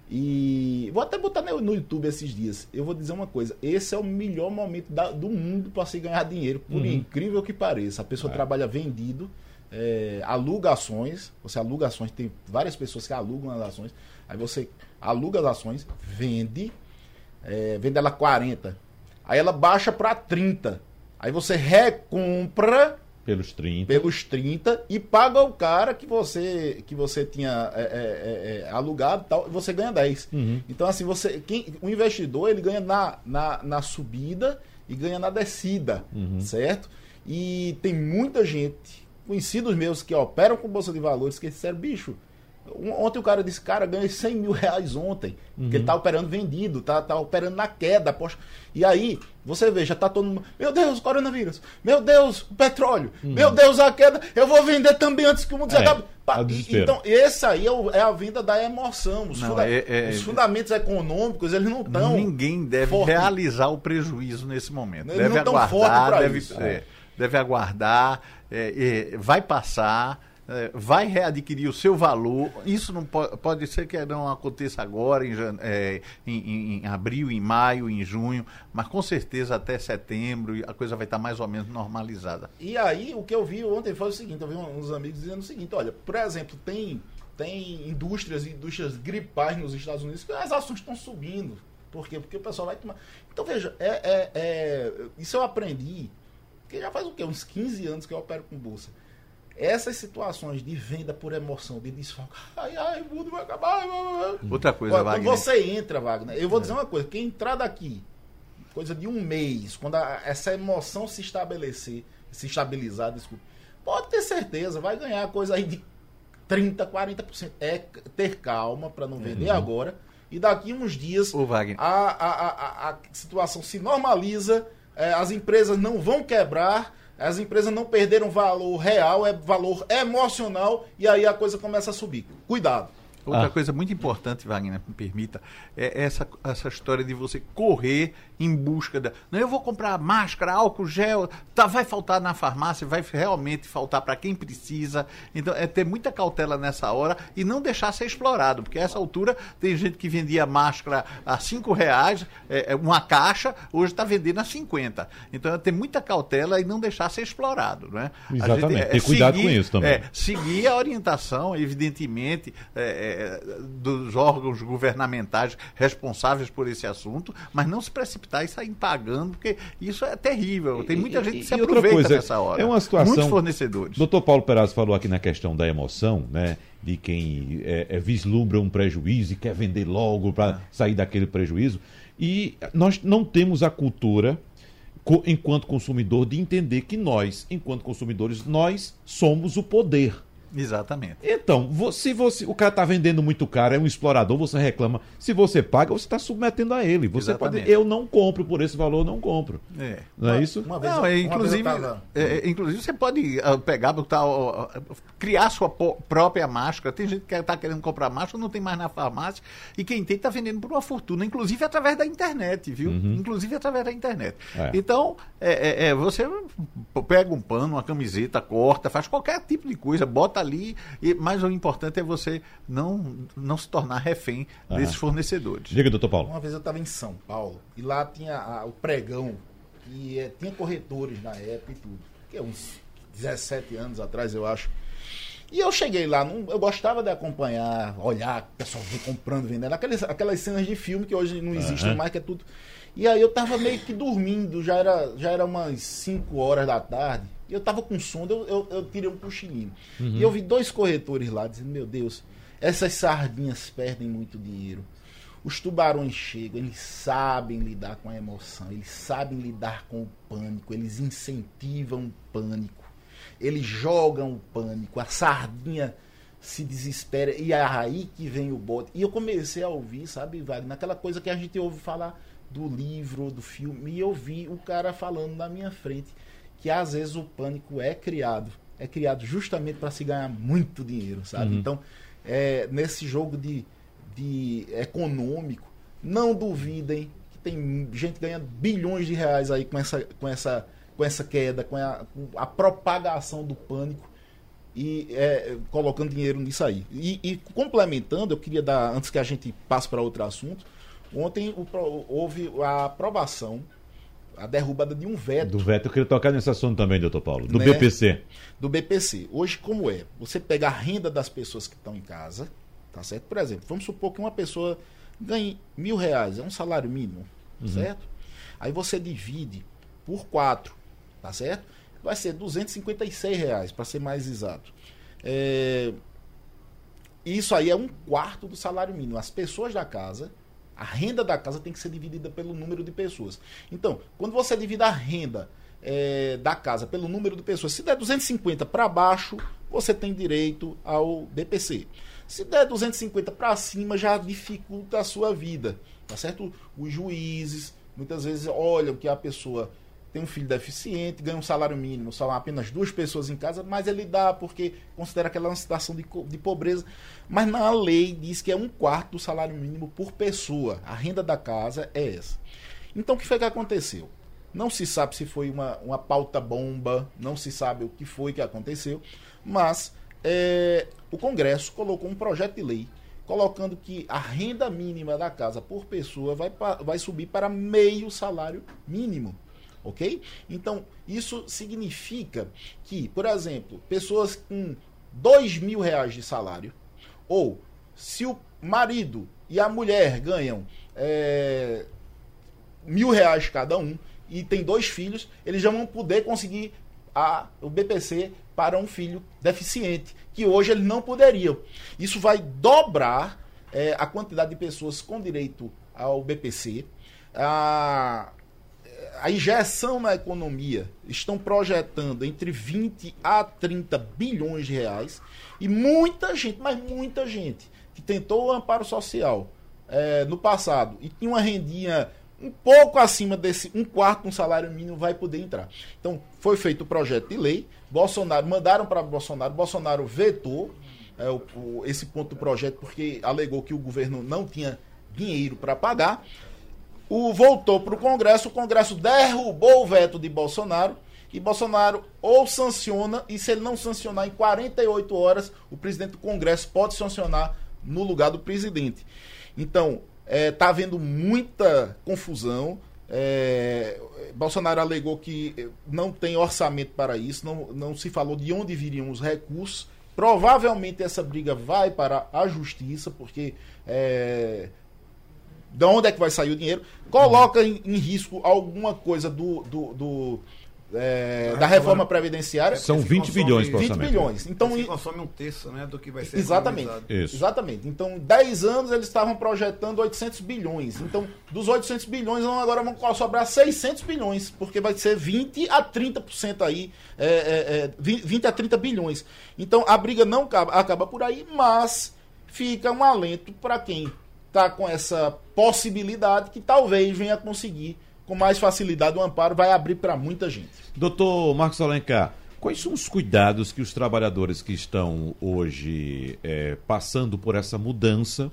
E vou até botar no YouTube esses dias. Eu vou dizer uma coisa, esse é o melhor momento do mundo para se ganhar dinheiro, por incrível que pareça. A pessoa trabalha vendido, aluga ações, você aluga ações, tem várias pessoas que alugam as ações, aí você aluga as ações, vende ela 40, aí ela baixa para 30, aí você recompra pelos 30 e paga o cara que você tinha alugado, tal, e você ganha 10. Então assim, o investidor ele ganha na subida e ganha na descida, certo? E tem muita gente, conhecidos meus que operam com Bolsa de Valores, que disseram, bicho, Ontem o cara disse, cara, ganhei 100 mil reais ontem, porque ele tá operando vendido, tá operando na queda. E aí, você vê, já tá todo mundo, meu Deus, coronavírus, meu Deus, o petróleo, meu Deus, a queda, eu vou vender também antes que o mundo se acabe. Então, esse aí é a venda da emoção. Os fundamentos econômicos, eles não estão. Ninguém deve realizar o prejuízo nesse momento. Eles deve aguardar, vai passar. Vai readquirir o seu valor. Isso não pode ser que não aconteça agora, em abril, em maio, em junho, mas com certeza até setembro a coisa vai estar mais ou menos normalizada. E aí, o que eu vi ontem foi o seguinte, eu vi uns amigos dizendo o seguinte, olha, por exemplo, tem indústrias gripais nos Estados Unidos que as ações estão subindo. Por quê? Porque o pessoal vai tomar... Então, veja, isso eu aprendi, que já faz o quê? Uns 15 anos que eu opero com bolsa. Essas situações de venda por emoção, de desfalque, o mundo vai acabar. Outra coisa, Wagner. Quando você entra, Wagner, eu vou dizer uma coisa, quem entrar daqui, coisa de um mês, quando essa emoção se estabilizar, desculpa, pode ter certeza, vai ganhar coisa aí de 30%, 40%. É ter calma para não vender agora, e daqui uns dias a situação se normaliza, as empresas não vão quebrar, as empresas não perderam valor real, é valor emocional, e aí a coisa começa a subir. Cuidado. Outra coisa muito importante, Wagner, me permita, é essa história de você correr em busca Não, eu vou comprar máscara, álcool, gel, vai faltar na farmácia, vai realmente faltar para quem precisa. Então, é ter muita cautela nessa hora e não deixar ser explorado, porque a essa altura tem gente que vendia máscara a R$5, uma caixa, hoje está vendendo a 50. Então, é ter muita cautela e não deixar ser explorado. Né? Exatamente, ter cuidado com isso também. Seguir a orientação, evidentemente, dos órgãos governamentais responsáveis por esse assunto, mas não se precipitar e sair pagando, porque isso é terrível. Tem muita gente que se aproveita nessa hora. É uma situação... Muitos fornecedores. Dr. Paulo Perazzo falou aqui na questão da emoção, né? De quem vislumbra um prejuízo e quer vender logo para sair daquele prejuízo. E nós não temos a cultura, enquanto consumidor, de entender que nós, enquanto consumidores, nós somos o poder. Exatamente. Então, se o cara está vendendo muito caro, é um explorador, você reclama. Se você paga, você está submetendo a ele. Você pode, eu não compro por esse valor, não compro. Não é isso? Inclusive você pode pegar, criar sua própria máscara. Tem gente que está querendo comprar máscara, não tem mais na farmácia, e quem tem está vendendo por uma fortuna, inclusive através da internet, viu? Inclusive através da internet. Então, você pega um pano, uma camiseta, corta, faz qualquer tipo de coisa, bota ali, mas o importante é você não se tornar refém desses fornecedores. Diga, doutor Paulo. Uma vez eu estava em São Paulo e lá tinha o pregão, que tinha corretores na época e tudo, que é uns 17 anos atrás, eu acho. E eu cheguei lá, eu gostava de acompanhar, olhar, o pessoal comprando, vendendo, aquelas cenas de filme que hoje não existem mais, que é tudo. E aí eu estava meio que dormindo, já era umas 5 horas da tarde, e eu estava com sono, eu tirei um cochilinho. E eu vi 2 corretores lá dizendo, meu Deus, essas sardinhas perdem muito dinheiro. Os tubarões chegam, eles sabem lidar com a emoção, eles sabem lidar com o pânico, eles incentivam o pânico, eles jogam o pânico, a sardinha se desespera, e é aí que vem o bote. E eu comecei a ouvir, sabe, Wagner, aquela coisa que a gente ouve falar do livro, do filme, e eu vi o cara falando na minha frente, que às vezes o pânico é criado justamente para se ganhar muito dinheiro, sabe? Então, nesse jogo de econômico, não duvidem que tem gente ganhando bilhões de reais aí com essa queda, com a propagação do pânico e colocando dinheiro nisso aí. E complementando, eu queria dar, antes que a gente passe para outro assunto, ontem houve a aprovação, a derrubada de um veto. Do veto, eu queria tocar nesse assunto também, doutor Paulo. Do BPC. Do BPC. Hoje, como é? Você pega a renda das pessoas que estão em casa, tá certo? Por exemplo, vamos supor que uma pessoa ganhe R$1.000, é um salário mínimo, certo? Aí você divide por 4, tá certo? Vai ser R$256, para ser mais exato. Isso aí é 1/4 do salário mínimo. As pessoas da casa, a renda da casa tem que ser dividida pelo número de pessoas. Então, quando você divide a renda da casa pelo número de pessoas, se der 250 para baixo, você tem direito ao BPC. Se der 250 para cima, já dificulta a sua vida, tá certo? Os juízes, muitas vezes, olham que a pessoa tem um filho deficiente, ganha um salário mínimo, são apenas 2 pessoas em casa, mas ele dá porque considera aquela uma situação de pobreza. Mas na lei diz que é 1/4 do salário mínimo por pessoa. A renda da casa é essa. Então, o que foi que aconteceu? Não se sabe se foi uma pauta bomba, não se sabe o que foi que aconteceu, mas o Congresso colocou um projeto de lei colocando que a renda mínima da casa por pessoa vai subir para meio salário mínimo. Ok? Então, isso significa que, por exemplo, pessoas com R$2.000 de salário, ou se o marido e a mulher ganham R$1.000 cada um, e tem 2 filhos, eles já vão poder conseguir o BPC para um filho deficiente, que hoje eles não poderiam. Isso vai dobrar a quantidade de pessoas com direito ao BPC, a injeção na economia. Estão projetando entre 20 a 30 bilhões de reais, e muita gente, mas muita gente, que tentou o amparo social no passado e tinha uma rendinha um pouco acima desse 1/4 do salário mínimo, vai poder entrar. Então, foi feito o projeto de lei, mandaram para Bolsonaro vetou esse ponto do projeto, porque alegou que o governo não tinha dinheiro para pagar. Voltou para o Congresso derrubou o veto de Bolsonaro, e Bolsonaro ou sanciona, e se ele não sancionar em 48 horas, o presidente do Congresso pode sancionar no lugar do presidente. Então, está havendo muita confusão. Bolsonaro alegou que não tem orçamento para isso, não se falou de onde viriam os recursos. Provavelmente essa briga vai para a justiça, porque de onde é que vai sair o dinheiro? Coloca em risco alguma coisa da reforma previdenciária. São 20 bilhões para o orçamento. 20 bilhões. Então, se consome 1/3, né, do que vai ser exatamente. Isso. Exatamente. Então, em 10 anos eles estavam projetando 800 bilhões. Então, dos 800 bilhões, agora vão sobrar 600 bilhões, porque vai ser 20 a 30% aí, 20 a 30 bilhões. Então, a briga não acaba por aí, mas fica um alento para quem está com essa possibilidade, que talvez venha conseguir com mais facilidade o amparo, vai abrir para muita gente. Doutor Marcos Alencar, quais são os cuidados que os trabalhadores que estão hoje passando por essa mudança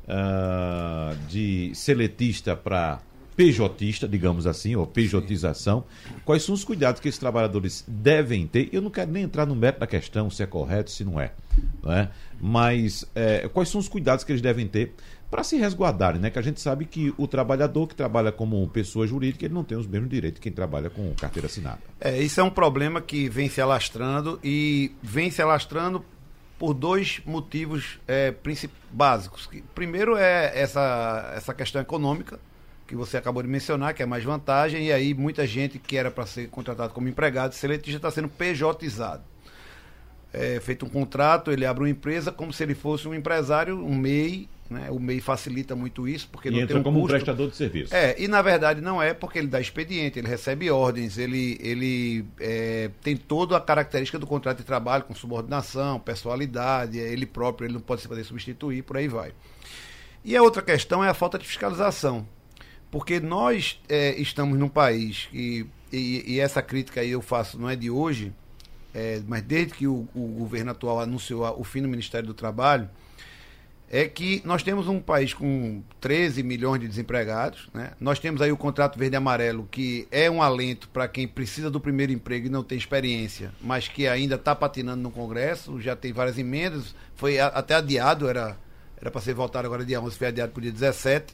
de seletista para PJista, digamos assim, ou PJização, quais são os cuidados que esses trabalhadores devem ter? Eu não quero nem entrar no mérito da questão, se é correto, se não é, mas quais são os cuidados que eles devem ter para se resguardarem, né? Que a gente sabe que o trabalhador que trabalha como pessoa jurídica, ele não tem os mesmos direitos que quem trabalha com carteira assinada. Isso é um problema que vem se alastrando, e vem se alastrando por 2 motivos básicos. Primeiro é essa questão econômica, que você acabou de mencionar, que é mais vantagem, e aí muita gente que era para ser contratado como empregado seletista está sendo PJizado. Feito um contrato, ele abre uma empresa como se ele fosse um empresário, um MEI, né? O MEI facilita muito isso, porque não entra tem um como custo. Prestador de serviço. E na verdade não é, porque ele dá expediente, ele recebe ordens, ele tem toda a característica do contrato de trabalho, com subordinação, pessoalidade, ele próprio, ele não pode se fazer substituir, por aí vai. E a outra questão é a falta de fiscalização, porque nós estamos num país e essa crítica aí eu faço não é de hoje, mas desde que o governo atual anunciou o fim do Ministério do Trabalho, é que nós temos um país com 13 milhões de desempregados, né? Nós temos aí o contrato verde e amarelo, que é um alento para quem precisa do primeiro emprego e não tem experiência, mas que ainda está patinando no Congresso, já tem várias emendas, foi até adiado, era para ser votado agora dia 11, foi adiado para o dia 17.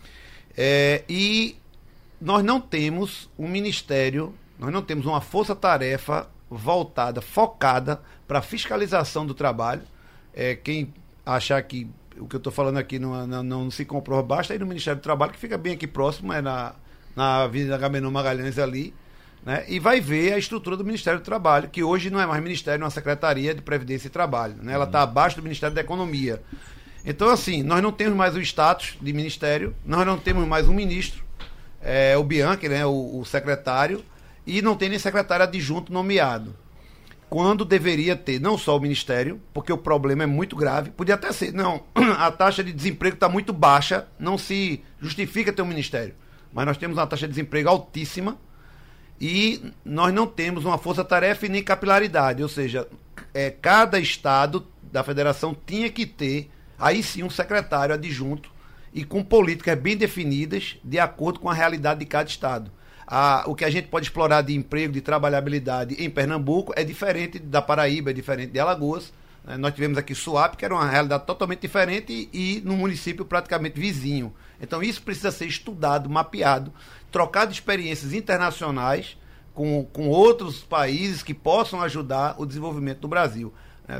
E nós não temos um ministério, nós não temos uma força-tarefa voltada, focada para fiscalização do trabalho. Quem achar que o que eu estou falando aqui não se comprova, basta ir no Ministério do Trabalho, que fica bem aqui próximo, na Avenida Agamenon Magalhães ali, né? E vai ver a estrutura do Ministério do Trabalho, que hoje não é mais Ministério, é uma Secretaria de Previdência e Trabalho, né? Ela está abaixo do Ministério da Economia. Então, assim, nós não temos mais o status de ministério, nós não temos mais um ministro, o Bianchi, né, o secretário, e não tem nem secretário adjunto nomeado. quando deveria ter não só o Ministério, porque o problema é muito grave, podia até ser, não, a taxa de desemprego está muito baixa, não se justifica ter um Ministério, mas nós temos uma taxa de desemprego altíssima e nós não temos uma força-tarefa e nem capilaridade, ou seja, cada estado da federação tinha que ter, aí sim, um secretário adjunto e com políticas bem definidas de acordo com a realidade de cada estado. O que a gente pode explorar de emprego, de trabalhabilidade em Pernambuco é diferente da Paraíba, é diferente de Alagoas. Nós tivemos aqui Suape, que era uma realidade totalmente diferente e num município praticamente vizinho. Então isso precisa ser estudado, mapeado, trocado experiências internacionais com outros países que possam ajudar o desenvolvimento do Brasil.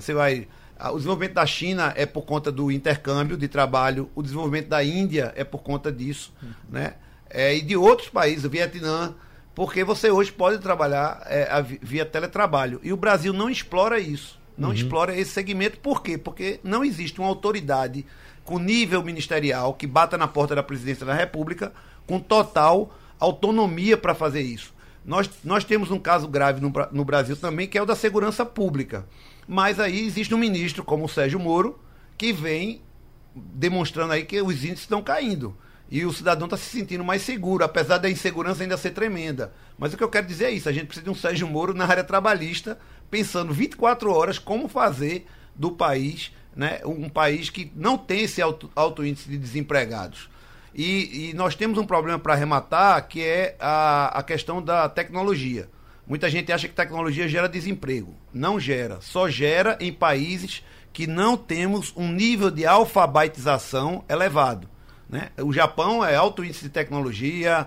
O desenvolvimento da China é por conta do intercâmbio de trabalho, o desenvolvimento da Índia é por conta disso, né? E de outros países, o Vietnã, porque você hoje pode trabalhar via teletrabalho. E o Brasil não explora isso, não explora esse segmento. Por quê? Porque não existe uma autoridade com nível ministerial que bata na porta da presidência da República com total autonomia para fazer isso. Nós temos um caso grave no Brasil também, que é o da segurança pública. Mas aí existe um ministro como o Sérgio Moro, que vem demonstrando aí que os índices estão caindo. E o cidadão está se sentindo mais seguro, apesar da insegurança ainda ser tremenda. Mas o que eu quero dizer é isso, a gente precisa de um Sérgio Moro na área trabalhista, pensando 24 horas como fazer do país, né, um país que não tem esse alto índice de desempregados. E nós temos um problema para arrematar, que é a questão da tecnologia. Muita gente acha que tecnologia gera desemprego. Não gera, só gera em países que não temos um nível de alfabetização elevado. Né? O Japão é alto índice de tecnologia,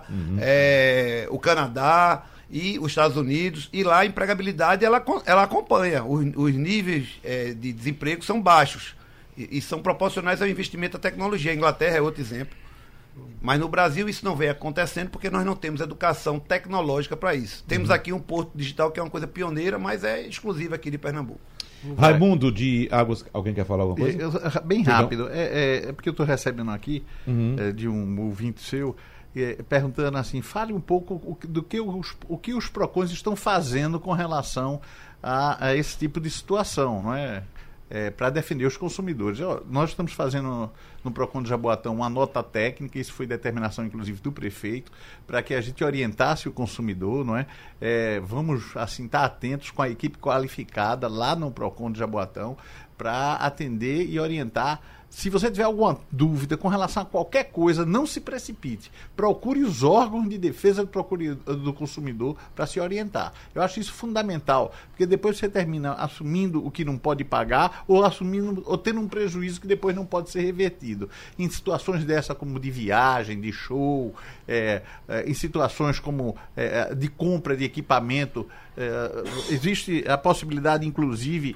o Canadá e os Estados Unidos, e lá a empregabilidade ela acompanha. Os níveis de desemprego são baixos e são proporcionais ao investimento da tecnologia. A Inglaterra é outro exemplo. Mas no Brasil isso não vem acontecendo porque nós não temos educação tecnológica para isso. Temos aqui um porto digital que é uma coisa pioneira, mas é exclusiva aqui de Pernambuco. Raimundo de Águas, alguém quer falar alguma coisa? Bem rápido, é porque eu estou recebendo aqui de um ouvinte seu perguntando assim, fale um pouco do que os PROCONs estão fazendo com relação a esse tipo de situação, não é? Para defender os consumidores. Nós estamos fazendo no PROCON de Jaboatão uma nota técnica, isso foi determinação inclusive do prefeito, para que a gente orientasse o consumidor, não é? Vamos assim estar atentos com a equipe qualificada lá no PROCON de Jaboatão para atender e orientar. Se você tiver alguma dúvida com relação a qualquer coisa, não se precipite. Procure os órgãos de defesa do consumidor para se orientar. Eu acho isso fundamental, porque depois você termina assumindo o que não pode pagar ou tendo um prejuízo que depois não pode ser revertido. Em situações dessa como de viagem, de show, em situações como de compra de equipamento, existe a possibilidade, inclusive,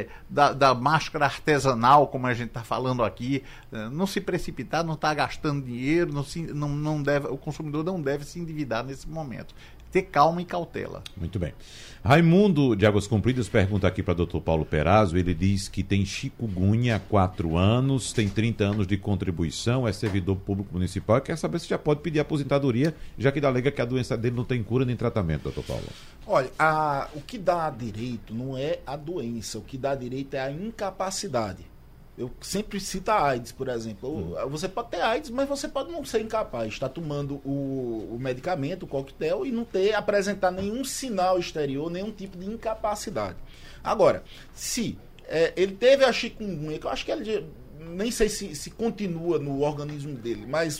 da máscara artesanal, como a gente está falando aqui. Não se precipitar, não está gastando dinheiro, não deve, o consumidor não deve se endividar nesse momento. Ter calma e cautela. Muito bem. Raimundo de Águas Compridas pergunta aqui para o Dr. Paulo Perazzo. Ele diz que tem chikungunya há 4 anos, tem 30 anos de contribuição, é servidor público municipal e quer saber se já pode pedir aposentadoria, já que alega que a doença dele não tem cura nem tratamento, Dr. Paulo. Olha, o que dá direito não é a doença, o que dá direito é a incapacidade. Eu sempre cito a AIDS, por exemplo. Você pode ter AIDS, mas você pode não ser incapaz. Está tomando o medicamento, o coquetel, e não apresentar nenhum sinal exterior, nenhum tipo de incapacidade. Agora, se ele teve a chikungunya, que eu acho que ele nem sei se continua no organismo dele, mas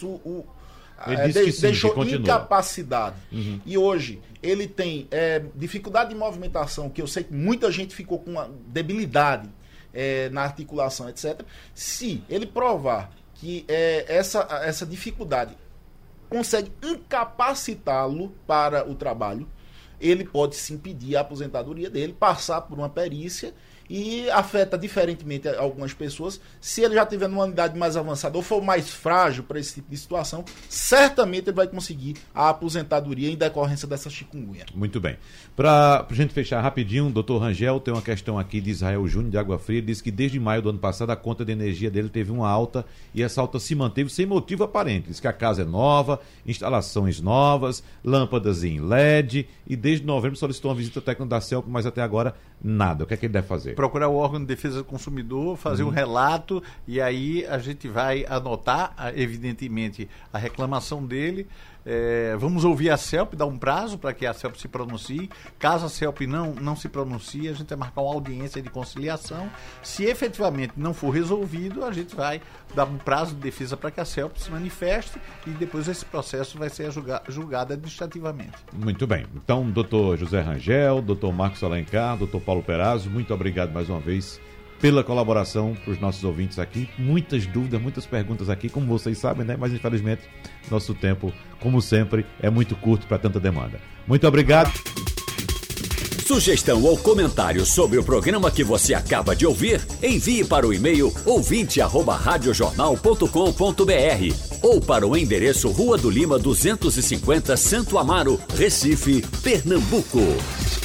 deixou incapacidade. E hoje ele tem dificuldade de movimentação, que eu sei que muita gente ficou com uma debilidade na articulação, etc. Se ele provar que essa dificuldade consegue incapacitá-lo para o trabalho, ele pode sim pedir a aposentadoria dele, passar por uma perícia e afeta diferentemente algumas pessoas. Se ele já tiver numa idade mais avançada ou for mais frágil para esse tipo de situação, certamente ele vai conseguir a aposentadoria em decorrência dessa chikungunya. Muito bem. Para a gente fechar rapidinho, doutor Rangel, tem uma questão aqui de Israel Júnior de Água Fria, diz que desde maio do ano passado a conta de energia dele teve uma alta e essa alta se manteve sem motivo aparente. Diz que a casa é nova, instalações novas, lâmpadas em LED e desde novembro solicitou uma visita técnica da CELP, mas até agora nada. O que é que ele deve fazer? Procurar o órgão de defesa do consumidor, fazer um relato e aí a gente vai anotar, evidentemente, a reclamação dele. Vamos ouvir a CELP, dar um prazo para que a CELP se pronuncie. Caso a CELP não se pronuncie, a gente vai marcar uma audiência de conciliação. Se efetivamente não for resolvido, a gente vai dar um prazo de defesa para que a CELP se manifeste e depois esse processo vai ser julgado administrativamente. Muito bem. Então, doutor José Rangel, doutor Marcos Alencar, doutor Paulo Perazzo, muito obrigado mais uma vez pela colaboração para os nossos ouvintes aqui. Muitas dúvidas, muitas perguntas aqui, como vocês sabem, né? Mas infelizmente nosso tempo, como sempre, é muito curto para tanta demanda. Muito obrigado. Sugestão ou comentário sobre o programa que você acaba de ouvir, envie para o e-mail ouvinte@radiojornal.com.br ou para o endereço Rua do Lima 250, Santo Amaro, Recife, Pernambuco.